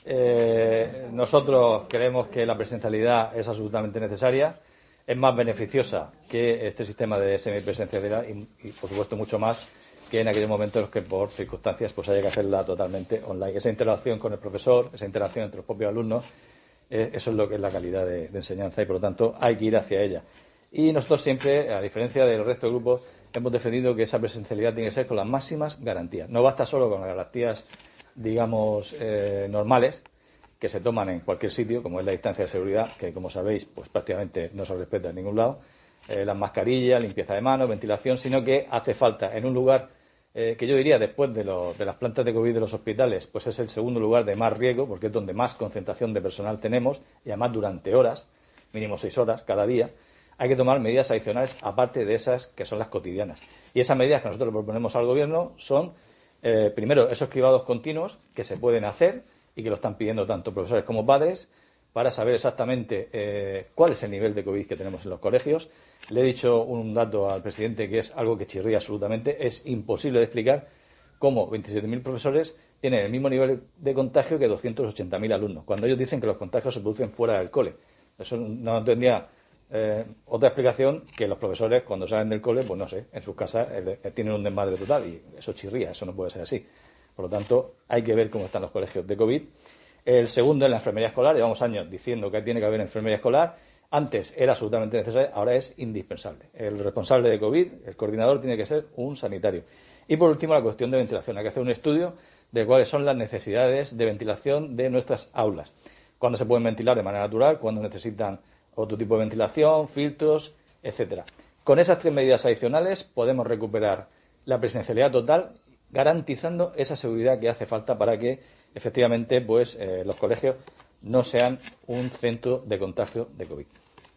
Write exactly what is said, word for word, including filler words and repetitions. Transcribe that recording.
Eh, nosotros creemos que la presencialidad es absolutamente necesaria, es más beneficiosa que este sistema de semipresencialidad y, y, por supuesto, mucho más que en aquellos momentos en los que, por circunstancias, pues haya que hacerla totalmente online. Esa interacción con el profesor, esa interacción entre los propios alumnos, eh, eso es lo que es la calidad de, de enseñanza y, por lo tanto, hay que ir hacia ella. Y nosotros siempre, a diferencia del resto de grupos, hemos defendido que esa presencialidad tiene que ser con las máximas garantías. No basta solo con las garantías, digamos, eh, normales, que se toman en cualquier sitio, como es la distancia de seguridad, que, como sabéis, pues prácticamente no se respeta en ningún lado, eh, las mascarillas, limpieza de manos, ventilación, sino que hace falta en un lugar eh, que yo diría, después de, lo, de las plantas de COVID de los hospitales, pues es el segundo lugar de más riesgo, porque es donde más concentración de personal tenemos, y además durante horas, mínimo seis horas cada día. Hay que tomar medidas adicionales aparte de esas que son las cotidianas. Y esas medidas que nosotros le proponemos al Gobierno son, eh, primero, esos cribados continuos que se pueden hacer y que lo están pidiendo tanto profesores como padres para saber exactamente eh, cuál es el nivel de COVID que tenemos en los colegios. Le he dicho un dato al presidente que es algo que chirría absolutamente. Es imposible de explicar cómo veintisiete mil profesores tienen el mismo nivel de contagio que doscientos ochenta mil alumnos, cuando ellos dicen que los contagios se producen fuera del cole. Eso no tendría Eh, otra explicación que los profesores, cuando salen del cole, pues no sé, en sus casas eh, tienen un desmadre total y eso chirría, eso no puede ser así. Por lo tanto, hay que ver cómo están los colegios de COVID. El segundo es la enfermería escolar. Llevamos años diciendo que tiene que haber enfermería escolar. Antes era absolutamente necesario, ahora es indispensable. El responsable de COVID, el coordinador, tiene que ser un sanitario. Y por último, la cuestión de ventilación. Hay que hacer un estudio de cuáles son las necesidades de ventilación de nuestras aulas. Cuándo se pueden ventilar de manera natural, cuándo necesitan otro tipo de ventilación, filtros, etcétera. Con esas tres medidas adicionales podemos recuperar la presencialidad total, garantizando esa seguridad que hace falta para que, efectivamente, pues eh, los colegios no sean un centro de contagio de COVID.